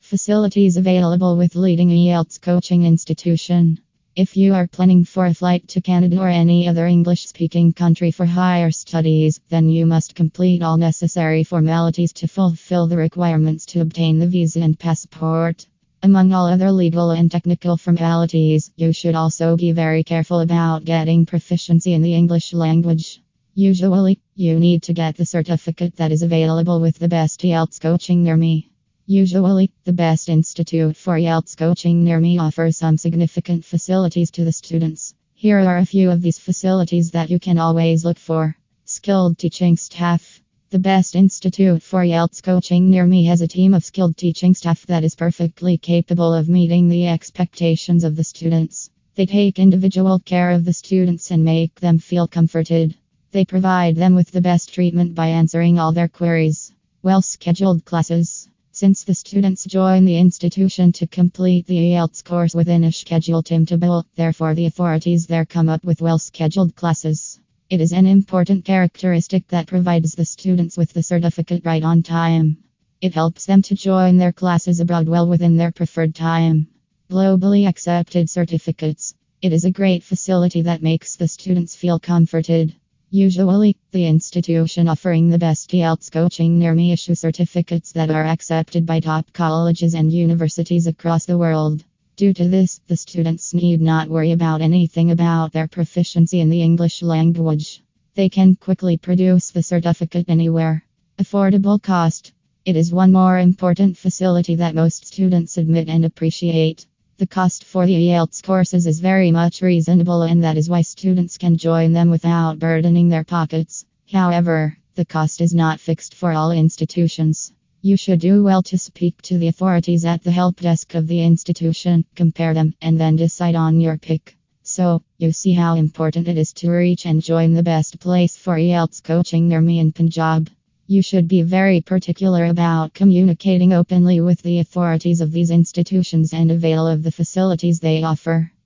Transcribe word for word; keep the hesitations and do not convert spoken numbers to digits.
Facilities available with leading I E L T S coaching institution. If you are planning for a flight to Canada or any other English speaking country for higher studies, then you must complete all necessary formalities to fulfill the requirements to obtain the visa and passport. Among all other legal and technical formalities, you should also be very careful about getting proficiency in the English language. Usually, you need to get the certificate that is available with the best I E L T S coaching near me. Usually, the best institute for I E L T S coaching near me offers some significant facilities to the students. Here are a few of these facilities that you can always look for. Skilled teaching staff. The best institute for I E L T S coaching near me has a team of skilled teaching staff that is perfectly capable of meeting the expectations of the students. They take individual care of the students and make them feel comforted. They provide them with the best treatment by answering all their queries. Well-scheduled classes. Since the students join the institution to complete the I E L T S course within a scheduled timetable, therefore the authorities there come up with well-scheduled classes. It is an important characteristic that provides the students with the certificate right on time. It helps them to join their classes abroad well within their preferred time. Globally accepted certificates. It is a great facility that makes the students feel comforted. Usually, the institution offering the best I E L T S coaching near me issue certificates that are accepted by top colleges and universities across the world. Due to this, the students need not worry about anything about their proficiency in the English language. They can quickly produce the certificate anywhere. Affordable cost. It is one more important facility that most students admit and appreciate. The cost for the I E L T S courses is very much reasonable, and that is why students can join them without burdening their pockets. However, the cost is not fixed for all institutions. You should do well to speak to the authorities at the help desk of the institution, compare them, and then decide on your pick. So, you see how important it is to reach and join the best place for I E L T S coaching near me in Punjab. You should be very particular about communicating openly with the authorities of these institutions and avail of the facilities they offer.